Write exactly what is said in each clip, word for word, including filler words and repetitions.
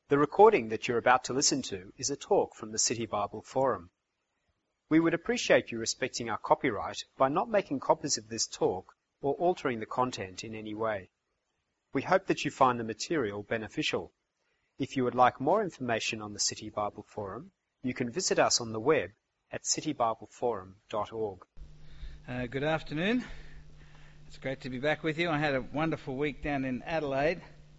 The recording that you're about to listen to is a talk from the City Bible Forum. We would appreciate you respecting our copyright by not making copies of this talk or altering the content in any way. We hope that you find the material beneficial. If you would like more information on the City Bible Forum, you can visit us on the web at city bible forum dot org. Uh, good afternoon. It's great to be back with you. I had a wonderful week down in Adelaide,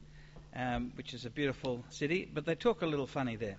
um, which is a beautiful city, but they talk a little funny there.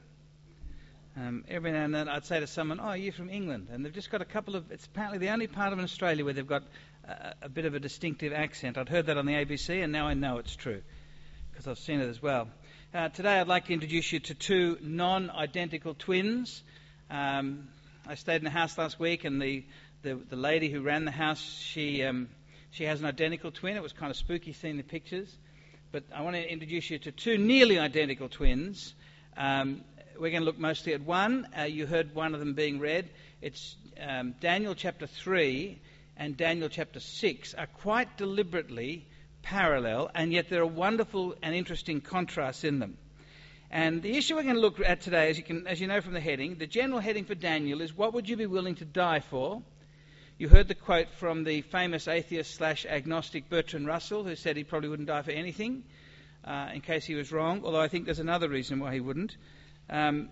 Um, every now and then I'd say to someone, oh, you're from England, and they've just got a couple of, it's apparently the only part of Australia where they've got a, a bit of a distinctive accent. I'd heard that on the A B C, and now I know it's true, because I've seen it as well. Uh, today I'd like to introduce you to two non-identical twins. Um, I stayed in a house last week, and the, the, the lady who ran the house, she um, she has an identical twin. It was kind of spooky seeing the pictures. But I want to introduce you to two nearly identical twins. Um, we're going to look mostly at one. Uh, you heard one of them being read. It's um, Daniel chapter three and Daniel chapter six are quite deliberately parallel, and yet there are wonderful and interesting contrasts in them. And the issue we're going to look at today, as you can, as you know from the heading, the general heading for Daniel is, what would you be willing to die for? You heard the quote from the famous atheist slash agnostic Bertrand Russell, who said he probably wouldn't die for anything, uh, in case he was wrong, although I think there's another reason why he wouldn't. Um,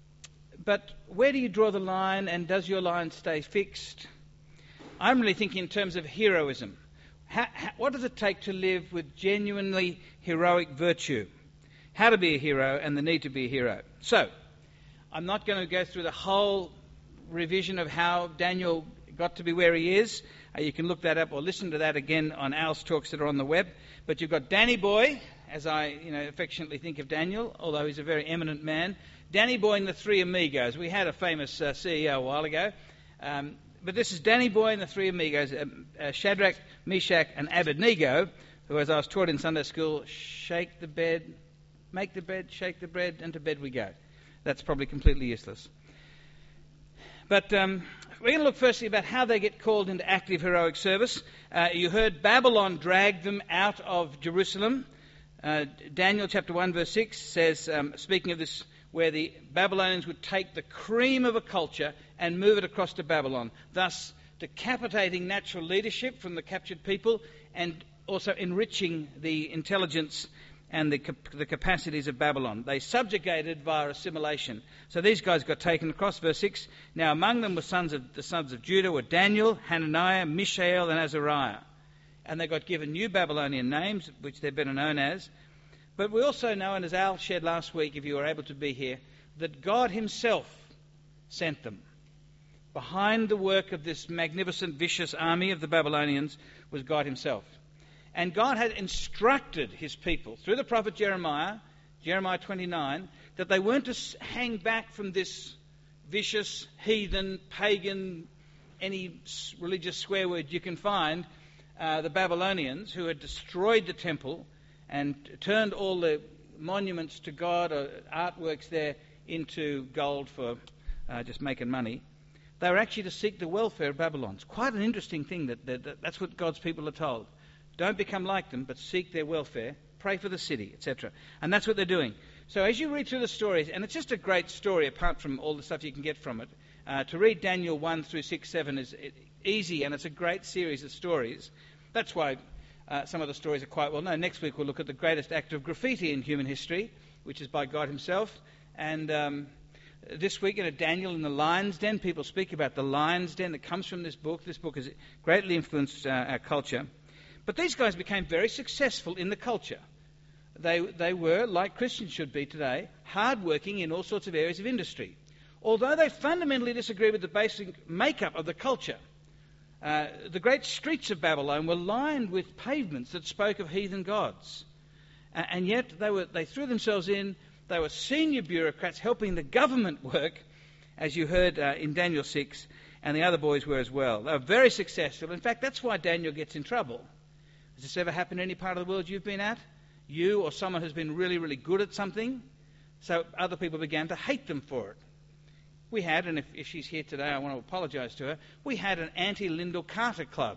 but where do you draw the line, and does your line stay fixed? I'm really thinking in terms of heroism. How, how, what does it take to live with genuinely heroic virtue? How to be a hero and the need to be a hero. So, I'm not going to go through the whole revision of how Daniel got to be where he is. Uh, you can look that up or listen to that again on Al's talks that are on the web. But you've got Danny Boy, as I you know affectionately think of Daniel, although he's a very eminent man. Danny Boy and the Three Amigos. We had a famous uh, C E O a while ago. Um, but this is Danny Boy and the Three Amigos, uh, uh, Shadrach, Meshach and Abednego, who, as I was taught in Sunday school, shake the bed, make the bed, shake the bread, and to bed we go. That's probably completely useless. But um, we're going to look firstly about how they get called into active heroic service. Uh, you heard Babylon dragged them out of Jerusalem. Uh, Daniel chapter one verse six says, um, speaking of this, where the Babylonians would take the cream of a culture and move it across to Babylon, thus decapitating natural leadership from the captured people and also enriching the intelligence and the, the capacities of Babylon. They subjugated via assimilation. So these guys got taken across. Verse six, now among them were sons of the sons of Judah were Daniel, Hananiah, Mishael, and Azariah. And they got given new Babylonian names, which they're better known as. But we also know, and as Al shared last week, if you were able to be here, that God himself sent them. Behind the work of this magnificent, vicious army of the Babylonians was God himself. And God had instructed his people through the prophet Jeremiah, Jeremiah twenty-nine, that they weren't to hang back from this vicious, heathen, pagan, any religious swear word you can find, uh, the Babylonians, who had destroyed the temple and turned all the monuments to God, or artworks there, into gold for uh, just making money. They were actually to seek the welfare of Babylon. It's quite an interesting thing that, that, that that's what God's people are told. Don't become like them, but seek their welfare, pray for the city, et cetera. And that's what they're doing. So as you read through the stories, and it's just a great story apart from all the stuff you can get from it, uh, to read Daniel one through six, seven is easy, and it's a great series of stories. That's why uh, some of the stories are quite well known. Next week we'll look at the greatest act of graffiti in human history, which is by God himself. And um, this week, you know, Daniel in the lion's den, people speak about the lion's den that comes from this book. This book has greatly influenced uh, our culture. But these guys became very successful in the culture. They they were, like Christians should be today, hard-working in all sorts of areas of industry. Although they fundamentally disagree with the basic makeup of the culture, uh, the great streets of Babylon were lined with pavements that spoke of heathen gods. Uh, and yet they were they threw themselves in. They were senior bureaucrats helping the government work, as you heard uh, in Daniel six, and the other boys were as well. They were very successful. In fact, that's why Daniel gets in trouble. Has this ever happened in any part of the world you've been at? You or someone who's been really, really good at something? So other people began to hate them for it. We had, and if, if she's here today, I want to apologise to her, we had an anti-Lyndall Carter club,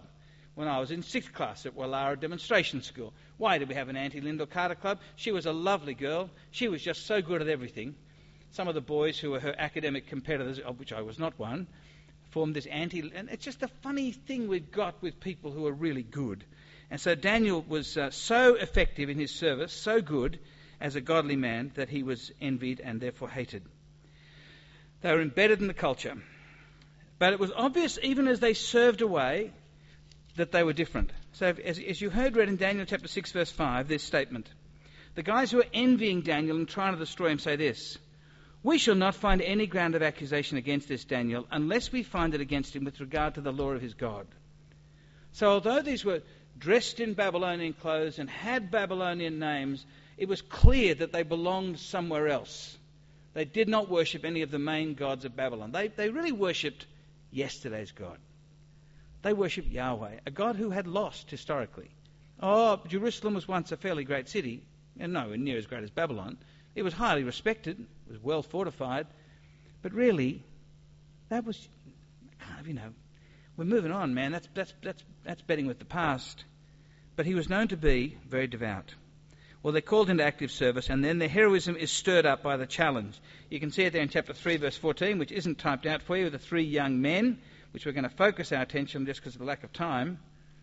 when I was in sixth class at Wallara Demonstration School. Why did we have an Auntie Lyndall Carter Club? She was a lovely girl. She was just so good at everything. Some of the boys who were her academic competitors, of which I was not one, formed this anti... And it's just a funny thing we've got with people who are really good. And so Daniel was uh, so effective in his service, so good as a godly man, that he was envied and therefore hated. They were embedded in the culture. But it was obvious, even as they served away, that they were different. So as, as you heard read in Daniel chapter six, verse five, this statement. The guys who are envying Daniel and trying to destroy him say this: "We shall not find any ground of accusation against this Daniel unless we find it against him with regard to the law of his God." So although these were dressed in Babylonian clothes and had Babylonian names, it was clear that they belonged somewhere else. They did not worship any of the main gods of Babylon. They, they really worshipped yesterday's God. They worshipped Yahweh, a God who had lost historically. Oh, Jerusalem was once a fairly great city, and nowhere near as great as Babylon. It was highly respected, it was well fortified, but really, that was, you know, we're moving on, man. That's that's that's that's betting with the past. But he was known to be very devout. Well, they're called into active service, and then their heroism is stirred up by the challenge. You can see it there in chapter three, verse fourteen, which isn't typed out for you, the three young men, which we're going to focus our attention on just because of the lack of time.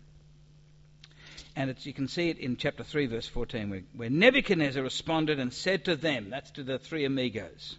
And it's, you can see it in chapter three, verse fourteen, where, where Nebuchadnezzar responded and said to them, that's to the three amigos,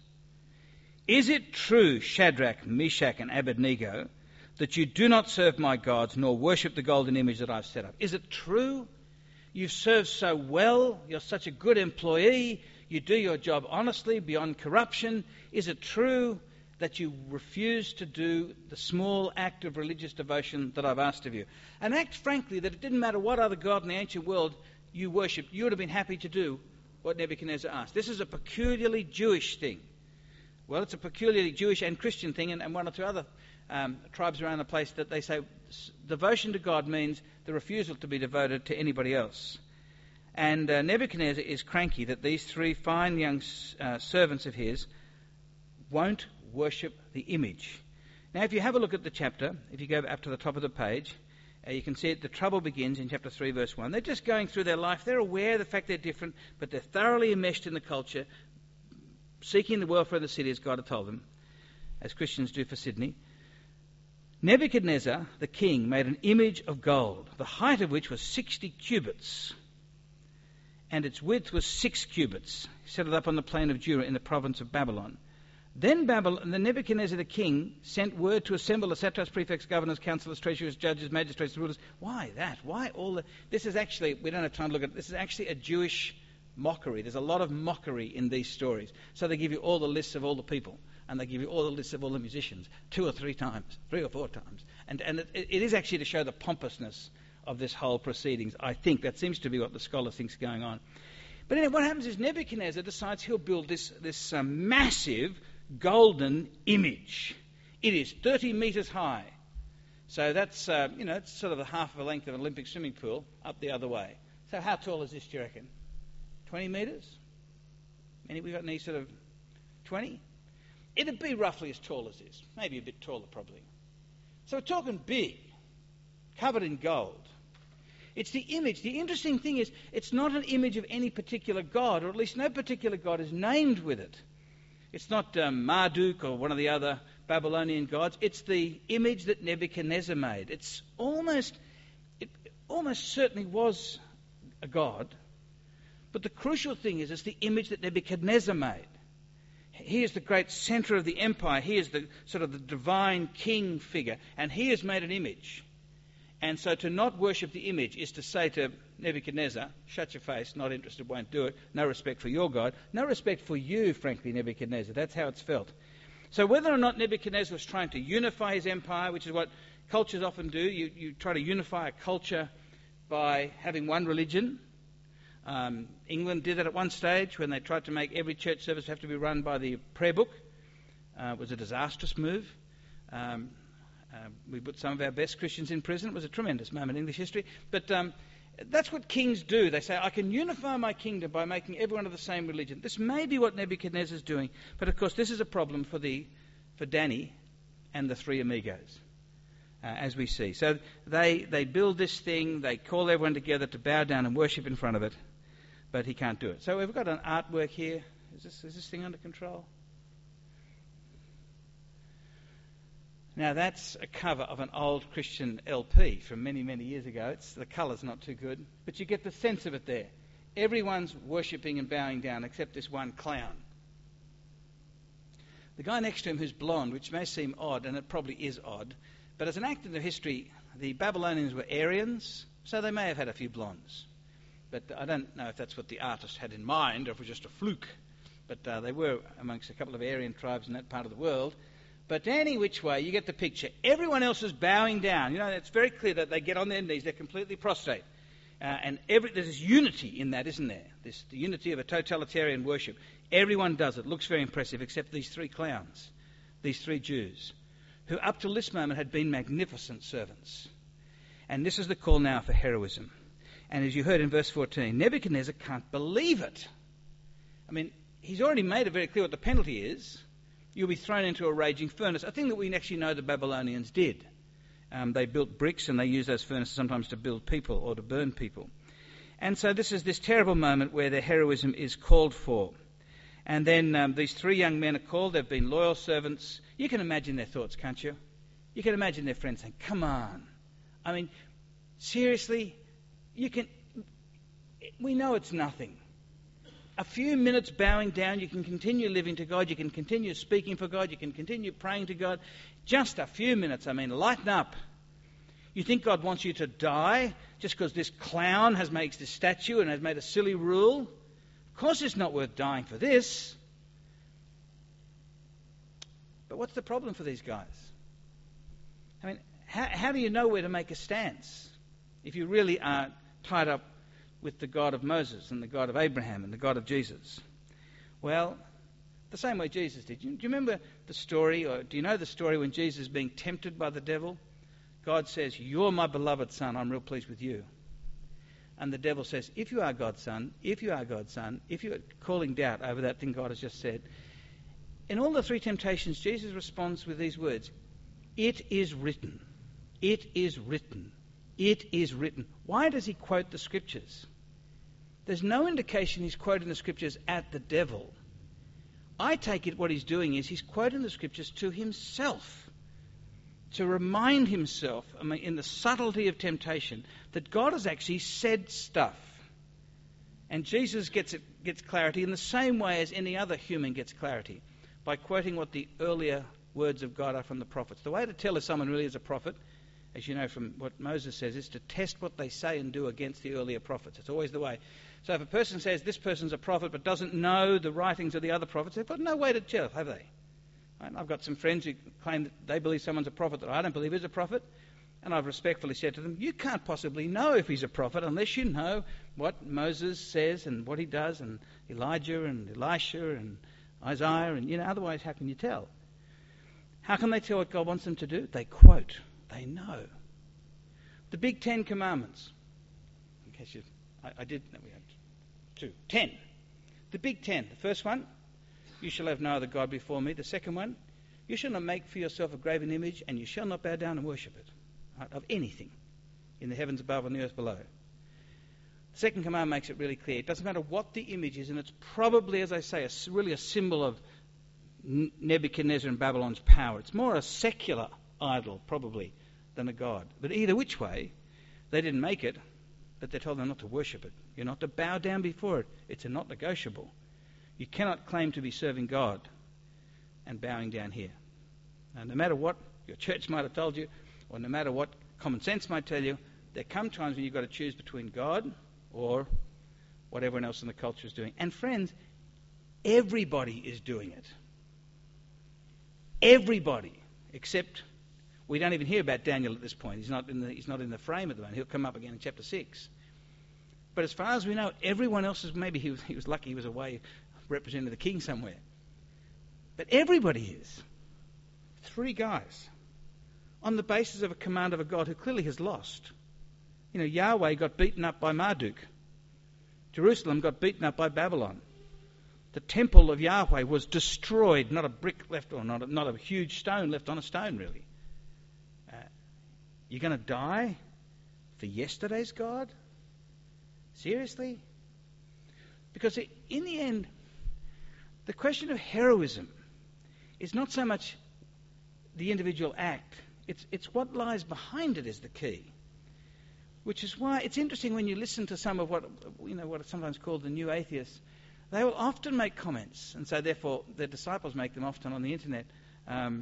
"Is it true, Shadrach, Meshach, and Abednego, that you do not serve my gods nor worship the golden image that I've set up?" Is it true? You've served so well, you're such a good employee, you do your job honestly, beyond corruption. Is it true that you refuse to do the small act of religious devotion that I've asked of you? An act, frankly, that it didn't matter what other god in the ancient world you worshipped, you would have been happy to do what Nebuchadnezzar asked. This is a peculiarly Jewish thing. Well, it's a peculiarly Jewish and Christian thing, and, and one or two other um, tribes around the place that they say devotion to God means the refusal to be devoted to anybody else. And uh, Nebuchadnezzar is cranky that these three fine young uh, servants of his won't worship the image. Now, if you have a look at the chapter, if you go up to the top of the page, uh, you can see it, the trouble begins in chapter three, verse one. They're just going through their life. They're aware of the fact they're different, but they're thoroughly enmeshed in the culture, seeking the welfare of the city as God had told them, as Christians do for Sydney. Nebuchadnezzar, the king, made an image of gold, the height of which was sixty cubits, and its width was six cubits. He set it up on the plain of Dura in the province of Babylon. Then Babylon, the Nebuchadnezzar the king sent word to assemble the satraps, prefects, governors, councillors, treasurers, judges, magistrates, rulers. Why that? Why all the... This is actually, we don't have time to look at it, this is actually a Jewish mockery. There's a lot of mockery in these stories. So they give you all the lists of all the people, and they give you all the lists of all the musicians, two or three times, three or four times. And, and it, it is actually to show the pompousness of this whole proceedings. I think that seems to be what the scholar thinks is going on. But anyway, what happens is Nebuchadnezzar decides he'll build this, this uh, massive golden image. It is thirty metres high. So that's, uh, you know, it's sort of the half of the length of an Olympic swimming pool up the other way. So how tall is this, do you reckon? twenty metres? Any, we got any sort of twenty? It'd be roughly as tall as this. Maybe a bit taller, probably. So we're talking big, covered in gold. It's the image. The interesting thing is, it's not an image of any particular god, or at least no particular god is named with it. It's not um, Marduk or one of the other Babylonian gods. It's the image that Nebuchadnezzar made. It's almost, it almost certainly was a god. But the crucial thing is, it's the image that Nebuchadnezzar made. He is the great centre of the empire. He is the sort of the divine king figure. And he has made an image. And so to not worship the image is to say to Nebuchadnezzar, shut your face, not interested, won't do it, no respect for your God, no respect for you, frankly, Nebuchadnezzar. That's how it's felt. So whether or not Nebuchadnezzar was trying to unify his empire, which is what cultures often do, you, you try to unify a culture by having one religion. Um, England did that at one stage when they tried to make every church service have to be run by the prayer book. Uh, it was a disastrous move. Um, Uh, we put some of our best Christians in prison. It was a tremendous moment in English history. But um, that's what kings do. They say, I can unify my kingdom by making everyone of the same religion. This may be what Nebuchadnezzar is doing. But of course, this is a problem for the for Danny and the three amigos. uh, as we see. So they, they build this thing, they call everyone together to bow down and worship in front of it, but he can't do it. So we've got an artwork here. Is this, is this thing under control? Now that's a cover of an old Christian L P from many, many years ago. It's, the colour's not too good, but you get the sense of it there. Everyone's worshipping and bowing down except this one clown. The guy next to him who's blonde, which may seem odd, and it probably is odd, but as an act of history, the Babylonians were Aryans, so they may have had a few blondes. But I don't know if that's what the artist had in mind, or if it was just a fluke. But uh, they were amongst a couple of Aryan tribes in that part of the world. But any which way, you get the picture. Everyone else is bowing down. You know, it's very clear that they get on their knees. They're completely prostrate. Uh, and every, there's this unity in that, isn't there? This the unity of a totalitarian worship. Everyone does it. Looks very impressive, except these three clowns, these three Jews, who up till this moment had been magnificent servants. And this is the call now for heroism. And as you heard in verse fourteen, Nebuchadnezzar can't believe it. I mean, he's already made it very clear what the penalty is. You'll be thrown into a raging furnace. I think that we actually know the Babylonians did. Um, they built bricks and they used those furnaces sometimes to build people or to burn people. And so this is this terrible moment where their heroism is called for. And then um, these three young men are called. They've been loyal servants. You can imagine their thoughts, can't you? You can imagine their friends saying, come on. I mean, seriously, you can... We know it's nothing. A few minutes bowing down, you can continue living to God, you can continue speaking for God, you can continue praying to God. Just a few minutes, I mean, lighten up. You think God wants you to die just because this clown has made this statue and has made a silly rule? Of course it's not worth dying for this. But what's the problem for these guys? I mean, how, how do you know where to make a stance if you really are tied up with the God of Moses and the God of Abraham and the God of Jesus? Well, the same way Jesus did. Do you, do you remember the story, or do you know the story when Jesus is being tempted by the devil? God says, you're my beloved son, I'm real pleased with you. And the devil says, if you are God's son, if you are God's son, if you're calling doubt over that thing God has just said. In all the three temptations, Jesus responds with these words, it is written, it is written. It is written. Why does he quote the scriptures? There's no indication he's quoting the scriptures at the devil. I take it what he's doing is he's quoting the scriptures to himself, to remind himself, I mean, in the subtlety of temptation, that God has actually said stuff. And Jesus gets it, gets clarity in the same way as any other human gets clarity, by quoting what the earlier words of God are from the prophets. The way to tell if someone really is a prophet, as you know from what Moses says, is to test what they say and do against the earlier prophets. It's always the way. So if a person says this person's a prophet but doesn't know the writings of the other prophets, they've got no way to tell, have they? Right? I've got some friends who claim that they believe someone's a prophet that I don't believe is a prophet, and I've respectfully said to them, you can't possibly know if he's a prophet unless you know what Moses says and what he does, and Elijah and Elisha and Isaiah, and, you know, otherwise how can you tell? How can they tell what God wants them to do? They quote. They know. The big Ten Commandments. In case you... I, I did... No, we had two. Ten. The big ten. The first one, you shall have no other God before me. The second one, you shall not make for yourself a graven image, and you shall not bow down and worship it. Right, of anything in the heavens above and the earth below. The second command makes it really clear. It doesn't matter what the image is, and it's probably, as I say, a, really a symbol of Nebuchadnezzar and Babylon's power. It's more a secular idol, probably, than a god. But either which way, they didn't make it, but they're told them not to worship it. You're not to bow down before it. It's a not negotiable. You cannot claim to be serving God and bowing down here. Now, no matter what your church might have told you, or no matter what common sense might tell you, there come times when you've got to choose between God or what everyone else in the culture is doing. And friends, everybody is doing it. Everybody, except we don't even hear about Daniel at this point. He's not in the, he's not in the frame at the moment. He'll come up again in chapter six. But as far as we know, everyone else is, maybe he was, he was lucky he was away representing the king somewhere. But everybody is. Three guys. On the basis of a command of a God who clearly has lost. You know, Yahweh got beaten up by Marduk. Jerusalem got beaten up by Babylon. The temple of Yahweh was destroyed, not a brick left, or not a, not a huge stone left on a stone, really. Uh, You're going to die for yesterday's God? Seriously? Because in the end, the question of heroism is not so much the individual act, it's, it's what lies behind it is the key. Which is why it's interesting when you listen to some of what, you know, what are sometimes called the new atheists. They will often make comments, and so therefore their disciples make them often on the internet. Um,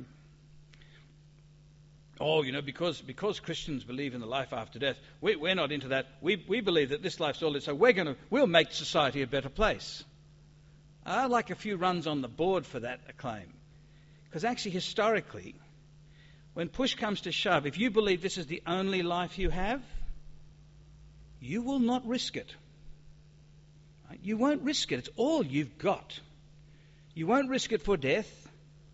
oh, you know, because because Christians believe in the life after death, we, we're not into that. We we believe that this life's all it is, so we're going to we'll make society a better place. I like a few runs on the board for that acclaim, because actually historically, when push comes to shove, if you believe this is the only life you have, you will not risk it. You won't risk it. It's all you've got. You won't risk it for death.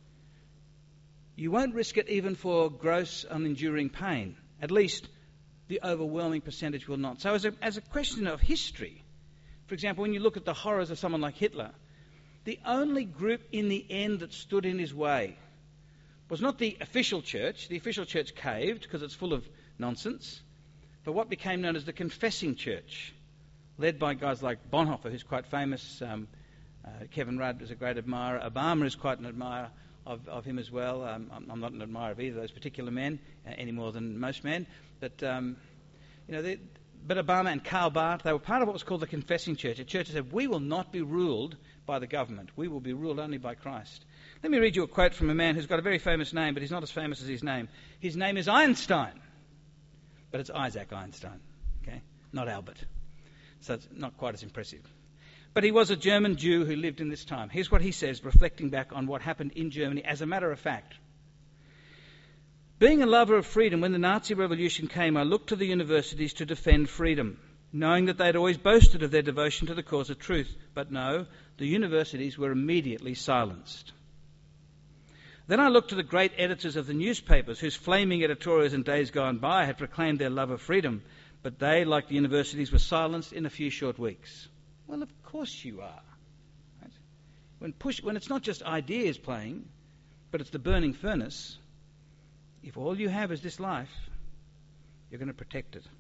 You won't risk it even for gross, unenduring pain. At least the overwhelming percentage will not. So as a, as a question of history, for example, when you look at the horrors of someone like Hitler, the only group in the end that stood in his way was not the official church. The official church caved because it's full of nonsense, but what became known as the confessing church, led by guys like Bonhoeffer, who's quite famous. Um, uh, Kevin Rudd was a great admirer. Obama is quite an admirer of, of him as well. Um, I'm, I'm not an admirer of either of those particular men, uh, any more than most men. But, um, you know, they, but Obama and Karl Barth, they were part of what was called the confessing church, a church that said, we will not be ruled by the government. We will be ruled only by Christ. Let me read you a quote from a man who's got a very famous name, but he's not as famous as his name. His name is Einstein, but it's Isaac Einstein, okay, not Albert. So it's not quite as impressive. But he was a German Jew who lived in this time. Here's what he says, reflecting back on what happened in Germany as a matter of fact. Being a lover of freedom, when the Nazi Revolution came, I looked to the universities to defend freedom, knowing that they'd always boasted of their devotion to the cause of truth. But no, the universities were immediately silenced. Then I looked to the great editors of the newspapers, whose flaming editorials in days gone by had proclaimed their love of freedom, but they, like the universities, were silenced in a few short weeks. Well, of course you are. Right? When push, when it's not just ideas playing, but it's the burning furnace, if all you have is this life, you're going to protect it.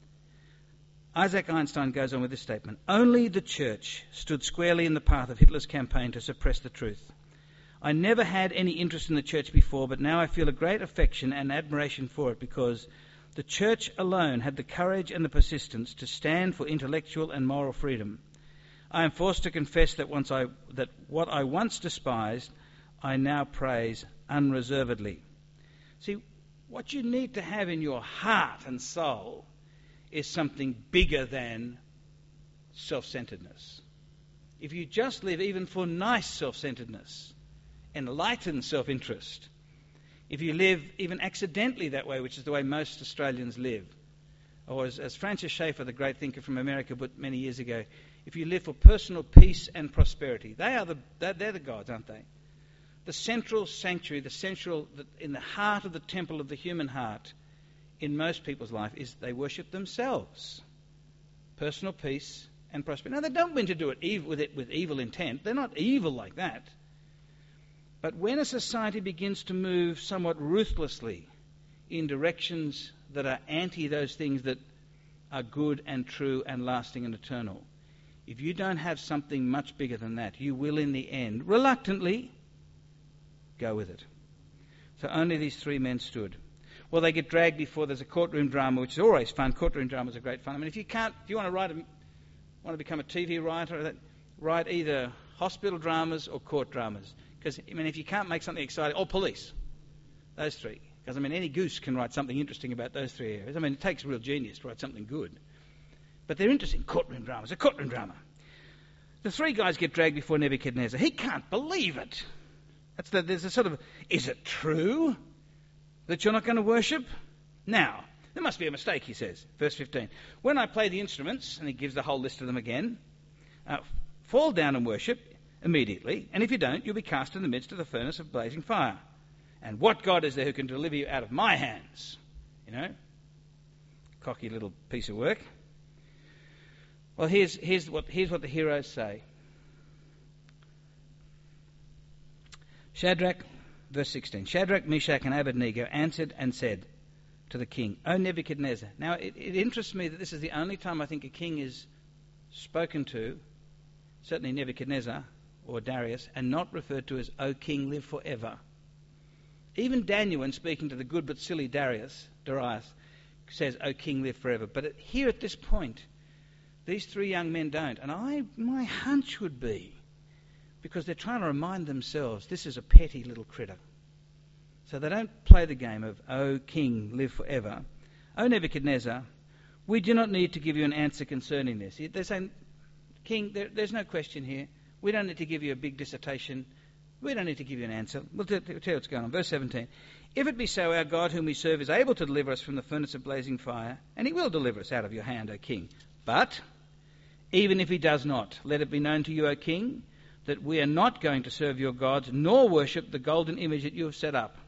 Isaac Einstein goes on with this statement. Only the church stood squarely in the path of Hitler's campaign to suppress the truth. I never had any interest in the church before, but now I feel a great affection and admiration for it because the church alone had the courage and the persistence to stand for intellectual and moral freedom. I am forced to confess that once I that what I once despised, I now praise unreservedly. See, what you need to have in your heart and soul is something bigger than self-centeredness. If you just live even for nice self-centeredness, enlightened self-interest, if you live even accidentally that way, which is the way most Australians live, or as, as Francis Schaeffer, the great thinker from America, put many years ago, if you live for personal peace and prosperity, they are the they're, they're the gods, aren't they? The central sanctuary, the central the, in the heart of the temple of the human heart, in most people's life, is they worship themselves. Personal peace and prosperity. Now they don't mean to do it evil, with it with evil intent. They're not evil like that. But when a society begins to move somewhat ruthlessly in directions that are anti those things that are good and true and lasting and eternal, if you don't have something much bigger than that, you will in the end, reluctantly, go with it. So only these three men stood. Well, they get dragged before there's a courtroom drama, which is always fun. Courtroom dramas are great fun. I mean, if you can't, if you want to write, a, want to become a T V writer, write either hospital dramas or court dramas. Because, I mean, if you can't make something exciting, or police, those three. Because, I mean, any goose can write something interesting about those three areas. I mean, it takes real genius to write something good. But they're interesting. Courtroom dramas, a courtroom drama. The three guys get dragged before Nebuchadnezzar. He can't believe it. That's the, there's a sort of, is it true that you're not going to worship? Now, there must be a mistake, he says. Verse fifteen. When I play the instruments, and he gives the whole list of them again, uh, fall down and worship immediately, and if you don't, you'll be cast in the midst of the furnace of blazing fire. And what God is there who can deliver you out of my hands? You know? Cocky little piece of work. Well, here's, here's, what, here's what the heroes say. Shadrach, verse sixteen. Shadrach, Meshach, and Abednego answered and said to the king, O Nebuchadnezzar. Now, it, it interests me that this is the only time I think a king is spoken to, certainly Nebuchadnezzar or Darius, and not referred to as, O king, live forever. Even Daniel, when speaking to the good but silly Darius, Darius, says, O king, live forever. But at, here at this point, these three young men don't. And I, my hunch would be, because they're trying to remind themselves, this is a petty little critter. So they don't play the game of, O king, live forever. O Nebuchadnezzar, we do not need to give you an answer concerning this. They're saying, King, there, there's no question here. We don't need to give you a big dissertation. We don't need to give you an answer. We'll t- t- tell you what's going on. Verse seventeen. If it be so, our God whom we serve is able to deliver us from the furnace of blazing fire, and he will deliver us out of your hand, O king. But even if he does not, let it be known to you, O king, that we are not going to serve your gods, nor worship the golden image that you have set up.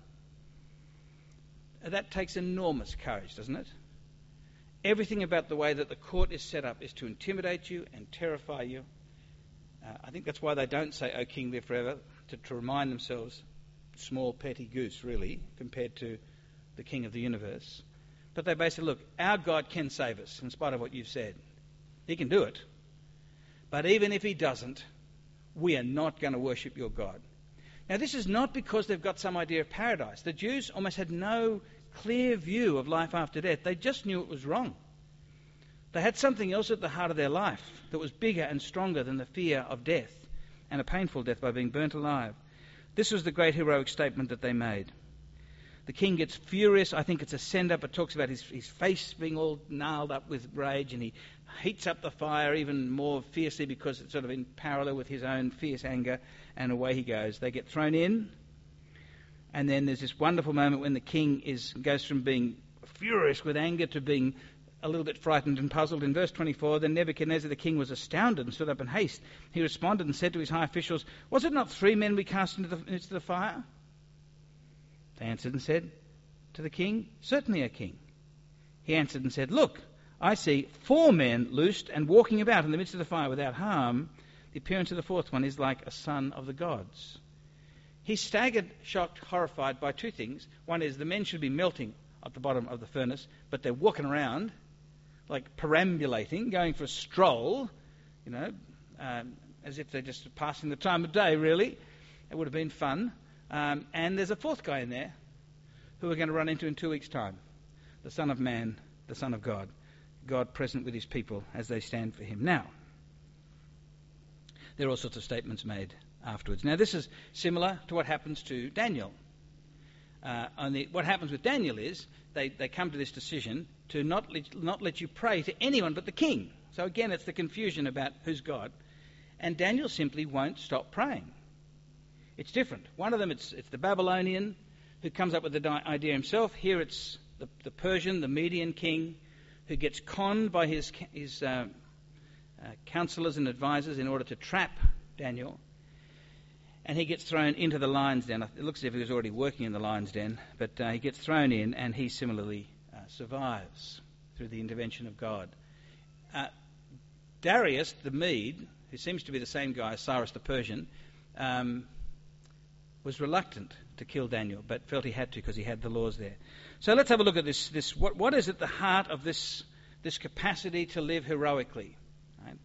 That takes enormous courage, doesn't it? Everything about the way that the court is set up is to intimidate you and terrify you. Uh, I think that's why they don't say, O king, live forever, to, to remind themselves, small petty goose, really, compared to the king of the universe. But they basically, look, our God can save us, in spite of what you've said. He can do it. But even if he doesn't, we are not going to worship your God. Now, this is not because they've got some idea of paradise. The Jews almost had no clear view of life after death. They just knew it was wrong. They had something else at the heart of their life that was bigger and stronger than the fear of death, and a painful death by being burnt alive. This was the great heroic statement that they made. The king gets furious. I think it's a send-up. It talks about his, his face being all gnarled up with rage, and he heats up the fire even more fiercely because it's sort of in parallel with his own fierce anger, and away he goes. They get thrown in, and then there's this wonderful moment when the king is goes from being furious with anger to being a little bit frightened and puzzled. In verse twenty-four, then Nebuchadnezzar the king was astounded and stood up in haste. He responded and said to his high officials, was it not three men we cast into the, into the fire? They answered and said to the king, certainly, O king. He answered and said, look, I see four men loosed and walking about in the midst of the fire without harm. The appearance of the fourth one is like a son of the gods. He's staggered, shocked, horrified by two things. One is the men should be melting at the bottom of the furnace, but they're walking around like perambulating, going for a stroll, you know, um, as if they're just passing the time of day, really. It would have been fun. Um, and there's a fourth guy in there who we're going to run into in two weeks' time. The Son of Man, the Son of God. God present with his people as they stand for him. Now, there are all sorts of statements made afterwards. Now, this is similar to what happens to Daniel. Uh, only what happens with Daniel is they, they come to this decision to not let, not let you pray to anyone but the king. So again, it's the confusion about who's God. And Daniel simply won't stop praying. It's different. One of them, it's, it's the Babylonian who comes up with the di- idea himself. Here it's the, the Persian, the Median king, who gets conned by his, his uh, uh, counselors and advisors in order to trap Daniel. And he gets thrown into the lion's den. It looks as if he was already working in the lion's den, but uh, he gets thrown in, and he similarly uh, survives through the intervention of God. Uh, Darius the Mede, who seems to be the same guy as Cyrus the Persian, um, was reluctant to kill Daniel, but felt he had to because he had the laws there. So let's have a look at this. This what, what is at the heart of this this capacity to live heroically? Right?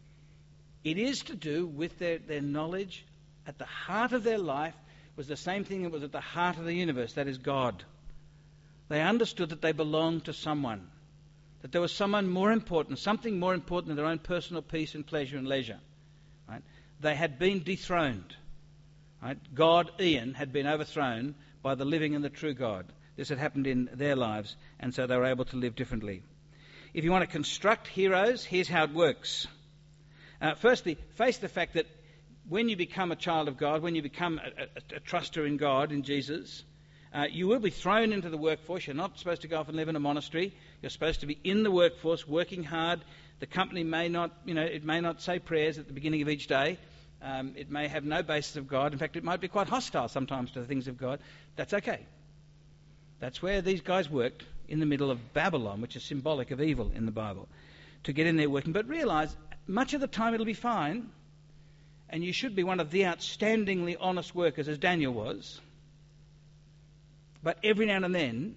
It is to do with their, their knowledge. At the heart of their life was the same thing that was at the heart of the universe, that is God. They understood that they belonged to someone, that there was someone more important, something more important than their own personal peace and pleasure and leisure. Right? They had been dethroned. Right? God, Ian, had been overthrown by the living and the true God. This had happened in their lives, and so they were able to live differently. If you want to construct heroes, here's how it works. Uh, firstly, face the fact that when you become a child of God, when you become a, a, a truster in God, in Jesus, uh, you will be thrown into the workforce. You're not supposed to go off and live in a monastery. You're supposed to be in the workforce, working hard. The company may not, you know, it may not say prayers at the beginning of each day. Um, it may have no basis of God. In fact, it might be quite hostile sometimes to the things of God. That's okay. That's where these guys worked, in the middle of Babylon, which is symbolic of evil in the Bible, to get in there working. But realise, much of the time it'll be fine, and you should be one of the outstandingly honest workers, as Daniel was. But every now and then,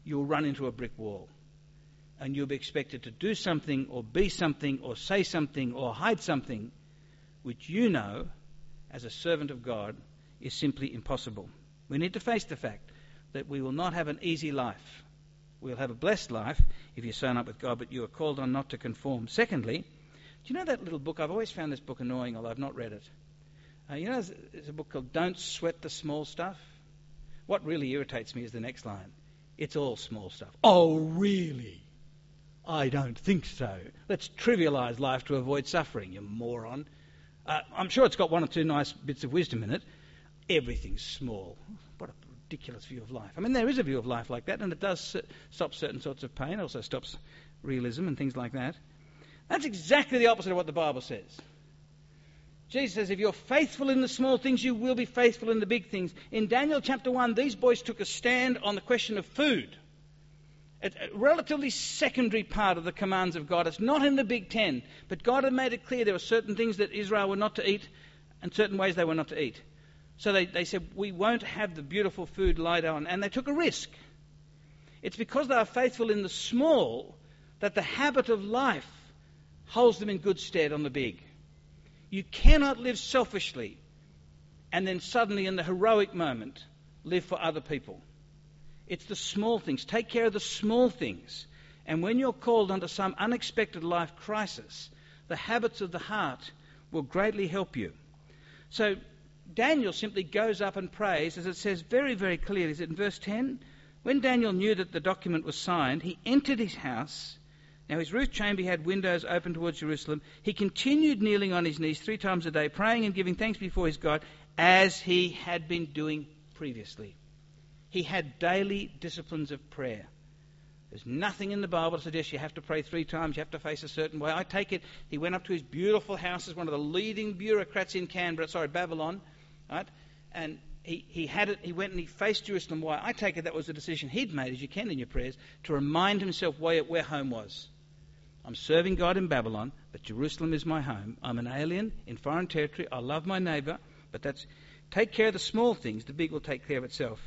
you'll run into a brick wall. And you'll be expected to do something or be something or say something or hide something which you know, as a servant of God, is simply impossible. We need to face the fact that we will not have an easy life. We'll have a blessed life if you sign up with God, but you are called on not to conform. Secondly, do you know that little book? I've always found this book annoying, although I've not read it. Uh, you know, there's, there's a book called Don't Sweat the Small Stuff. What really irritates me is the next line. It's all small stuff. Oh, really? I don't think so. Let's trivialise life to avoid suffering, you moron. Uh, I'm sure it's got one or two nice bits of wisdom in it. Everything's small. What a ridiculous view of life. I mean, there is a view of life like that, and it does stop certain sorts of pain. It also stops realism and things like that. That's exactly the opposite of what the Bible says. Jesus says, if you're faithful in the small things, you will be faithful in the big things. In Daniel chapter one, these boys took a stand on the question of food. A relatively secondary part of the commands of God. It's not in the Big Ten, but God had made it clear there were certain things that Israel were not to eat and certain ways they were not to eat. So they, they said, we won't have the beautiful food lied on, and they took a risk. It's because they are faithful in the small that the habit of life holds them in good stead on the big. You cannot live selfishly and then suddenly in the heroic moment live for other people. It's the small things. Take care of the small things. And when you're called under some unexpected life crisis, the habits of the heart will greatly help you. So Daniel simply goes up and prays, as it says very, very clearly. Is it in verse ten? When Daniel knew that the document was signed, he entered his house. Now his roof chamber had windows open towards Jerusalem. He continued kneeling on his knees three times a day, praying and giving thanks before his God, as he had been doing previously. He had daily disciplines of prayer. There's nothing in the Bible that suggests you have to pray three times, you have to face a certain way. I take it he went up to his beautiful house as one of the leading bureaucrats in Canberra, sorry, Babylon, right? And he, he had it, he went and he faced Jerusalem. Why? I take it that was a decision he'd made, as you can in your prayers, to remind himself where, where home was. I'm serving God in Babylon, but Jerusalem is my home. I'm an alien in foreign territory. I love my neighbour, but that's take care of the small things. The big will take care of itself.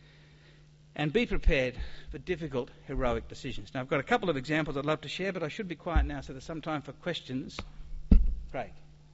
And be prepared for difficult, heroic decisions. Now, I've got a couple of examples I'd love to share, but I should be quiet now so there's some time for questions. Craig.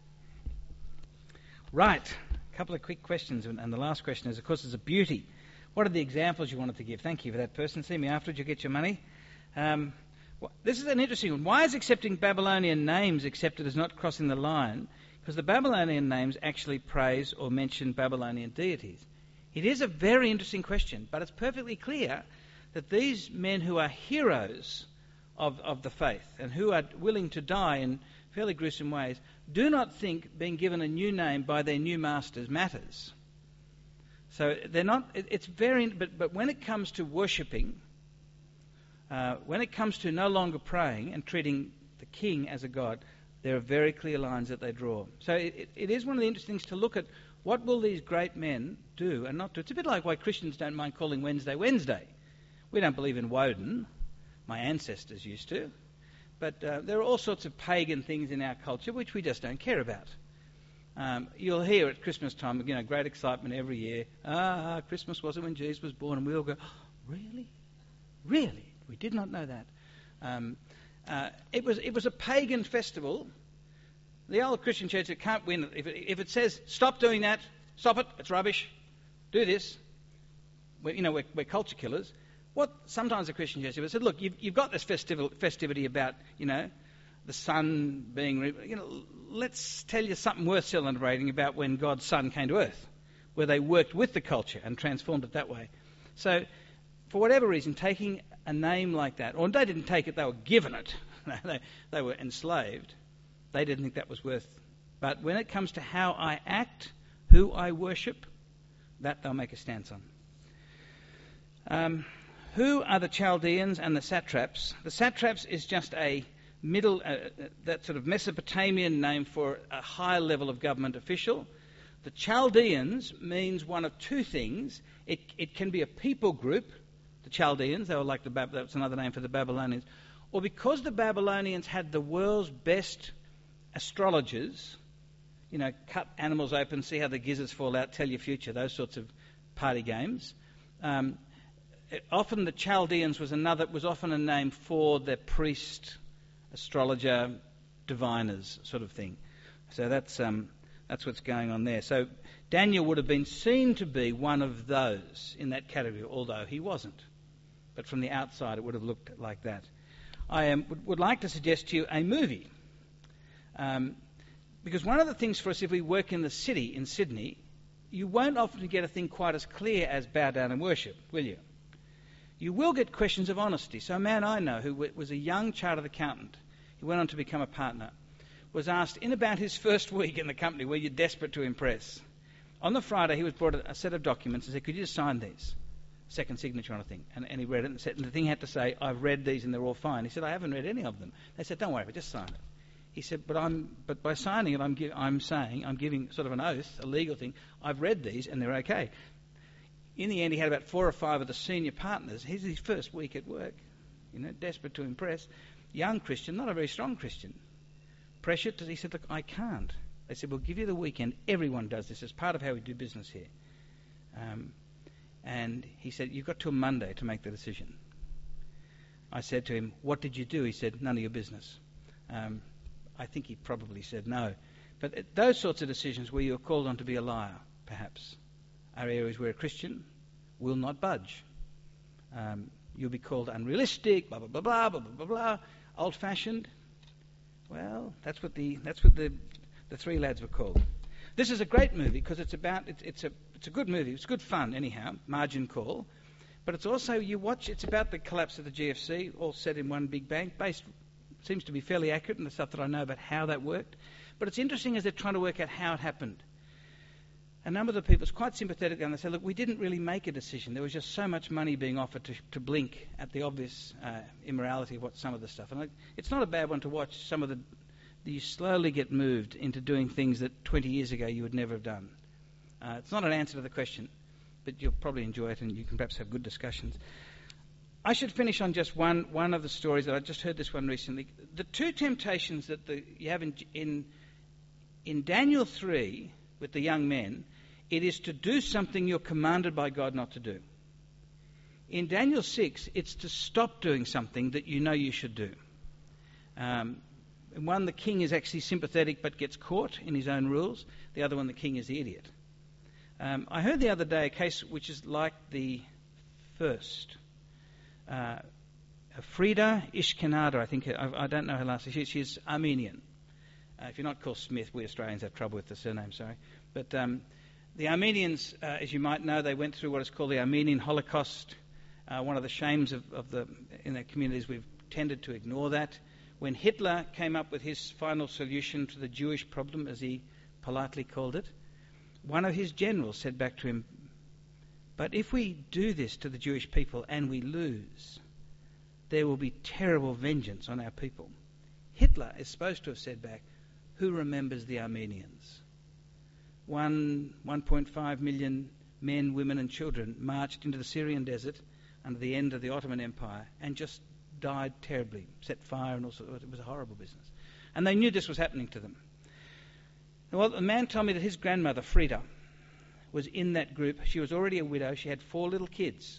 Right. A couple of quick questions. And the last question is, of course, there's a beauty. What are the examples you wanted to give? Thank you for that person. See me afterwards. You'll get your money. Um, this is an interesting one. Why is accepting Babylonian names accepted as not crossing the line? Because the Babylonian names actually praise or mention Babylonian deities. It is a very interesting question, but it's perfectly clear that these men who are heroes of, of the faith and who are willing to die in fairly gruesome ways do not think being given a new name by their new masters matters. So they're not, it, it's very, but, but when it comes to worshipping, uh, when it comes to no longer praying and treating the king as a god, there are very clear lines that they draw. So it, it is one of the interesting things to look at. What will these great men do and not do? It's a bit like why Christians don't mind calling Wednesday Wednesday. We don't believe in Woden. My ancestors used to. But uh, there are all sorts of pagan things in our culture which we just don't care about. Um, you'll hear at Christmas time, you know, great excitement every year. Ah, Christmas wasn't when Jesus was born. And we all go, oh, really? Really? We did not know that. Um, uh, it was it was a pagan festival. The old Christian church, it can't win. If it, if it says, stop doing that, stop it, it's rubbish, do this, we're, you know, we're, we're culture killers. What sometimes the Christian church said, look, you've, you've got this festival, festivity about, you know, the sun being, you know, let's tell you something worth celebrating about when God's Son came to earth, where they worked with the culture and transformed it that way. So, for whatever reason, taking a name like that, or they didn't take it, they were given it, they, they were enslaved. They didn't think that was worth. But when it comes to how I act, who I worship, that they'll make a stance on. Um, who are the Chaldeans and the satraps? The satraps is just a middle, uh, that sort of Mesopotamian name for a high level of government official. The Chaldeans means one of two things. It, it can be a people group, the Chaldeans, they were like the Bab- that's another name for the Babylonians, or because the Babylonians had the world's best astrologers, you know, cut animals open, see how the gizzards fall out, tell your future, those sorts of party games. Um, often the Chaldeans was another was often a name for the priest, astrologer, diviners sort of thing. So that's um, that's what's going on there. So Daniel would have been seen to be one of those in that category, although he wasn't. But from the outside, it would have looked like that. I um, would, would like to suggest to you a movie. Um, because one of the things for us, if we work in the city, in Sydney, you won't often get a thing quite as clear as bow down and worship, will you? You will get questions of honesty. So a man I know who w- was a young chartered accountant, who went on to become a partner, was asked in about his first week in the company, were you desperate to impress? On the Friday, he was brought a, a set of documents and said, could you just sign these? Second signature on a thing. And, and he read it and, said, and the thing had to say, I've read these and they're all fine. He said, I haven't read any of them. They said, don't worry, but just sign it. He said, but I'm, but by signing it, I'm, gi- I'm saying, I'm giving sort of an oath, a legal thing. I've read these and they're okay. In the end, he had about four or five of the senior partners. He's his first week at work, you know, desperate to impress. Young Christian, not a very strong Christian. Pressured, he said, look, I can't. They said, we'll give you the weekend. Everyone does this. It's part of how we do business here. Um, and he said, you've got till Monday to make the decision. I said to him, what did you do? He said, none of your business. Um, I think he probably said no. But those sorts of decisions where you're called on to be a liar, perhaps, are areas where a Christian will not budge. Um, you'll be called unrealistic, blah, blah, blah, blah, blah, blah, blah, old-fashioned. Well, that's what the that's what the the three lads were called. This is a great movie because it's about it's, it's a it's a good movie. It's good fun anyhow. Margin call, but it's also you watch. It's about the collapse of the G F C, all set in one big bang. Based seems to be fairly accurate in the stuff that I know about how that worked. But it's interesting as they're trying to work out how it happened. A number of the people, it's quite sympathetic, and they say, look, we didn't really make a decision. There was just so much money being offered to, to blink at the obvious uh, immorality of what some of the stuff. And I, it's not a bad one to watch. Some of the, you slowly get moved into doing things that twenty years ago you would never have done. Uh, it's not an answer to the question, but you'll probably enjoy it and you can perhaps have good discussions. I should finish on just one, one of the stories that I just heard this one recently. The two temptations that the, you have in, in, in Daniel three with the young men, it is to do something you're commanded by God not to do. In Daniel six, it's to stop doing something that you know you should do. Um, in one, the king is actually sympathetic but gets caught in his own rules. The other one, the king is the idiot. Um, I heard the other day a case which is like the first. Uh, Frida Ishkanada, I think, I, I don't know her last name. She, she's Armenian. Uh, if you're not called Smith, we Australians have trouble with the surname, sorry. But um, the Armenians, uh, as you might know, they went through what is called the Armenian Holocaust. Uh, one of the shames of, of the in their communities, we've tended to ignore that. When Hitler came up with his final solution to the Jewish problem, as he politely called it, one of his generals said back to him, but if we do this to the Jewish people and we lose, there will be terrible vengeance on our people. Hitler is supposed to have said back, who remembers the Armenians? One, one point five million men, women and children marched into the Syrian desert under the end of the Ottoman Empire and just died terribly, set fire and all sorts. It was a horrible business. And they knew this was happening to them. Well, the man told me that his grandmother, Frida, was in that group. She was already a widow. She had four little kids.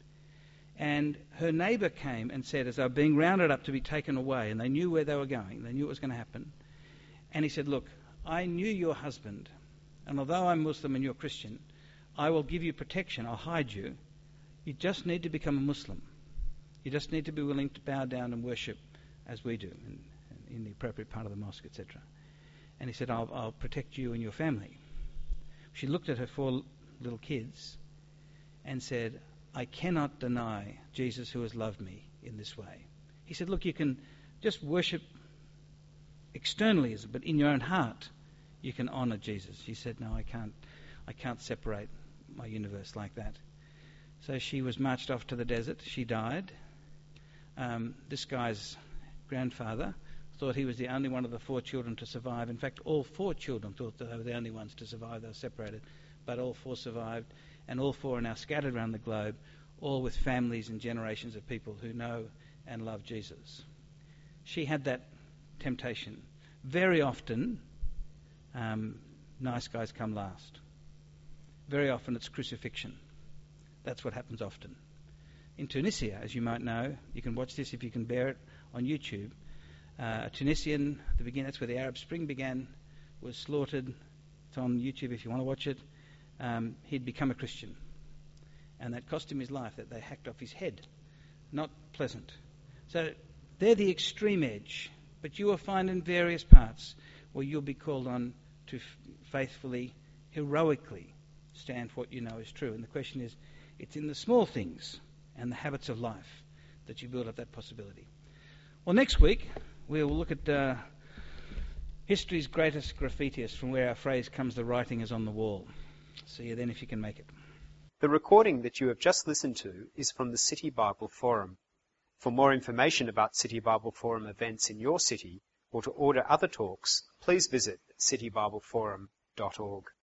And her neighbour came and said, as they were being rounded up to be taken away, and they knew where they were going, they knew what was going to happen, and he said, look, I knew your husband, and although I'm Muslim and you're Christian, I will give you protection, I'll hide you. You just need to become a Muslim. You just need to be willing to bow down and worship as we do, in, in the appropriate part of the mosque, et cetera. And he said, I'll, I'll protect you and your family. She looked at her four little kids and said, I cannot deny Jesus who has loved me in this way. He said, look, you can just worship externally, but in your own heart, you can honour Jesus. She said, no, I can't, I can't separate my universe like that. So she was marched off to the desert. She died. Um, this guy's grandfather thought he was the only one of the four children to survive. In fact, all four children thought that they were the only ones to survive. They were separated, but all four survived, and all four are now scattered around the globe, all with families and generations of people who know and love Jesus. She had that temptation. Very often, um, nice guys come last. Very often it's crucifixion. That's what happens often. in Tunisia, as you might know. You can watch this if you can bear it on YouTube. Uh, a Tunisian, at the beginning, that's where the Arab Spring began, was slaughtered. It's on YouTube if you want to watch it. Um, he'd become a Christian. And that cost him his life, that they hacked off his head. Not pleasant. So they're the extreme edge. But you will find in various parts where you'll be called on to f- faithfully, heroically stand for what you know is true. And the question is, it's in the small things and the habits of life that you build up that possibility. Well, next week, we'll look at uh, history's greatest graffitiist, from where our phrase comes, the writing is on the wall. See you then if you can make it. The recording that you have just listened to is from the City Bible Forum. For more information about City Bible Forum events in your city, or to order other talks, please visit city bible forum dot org.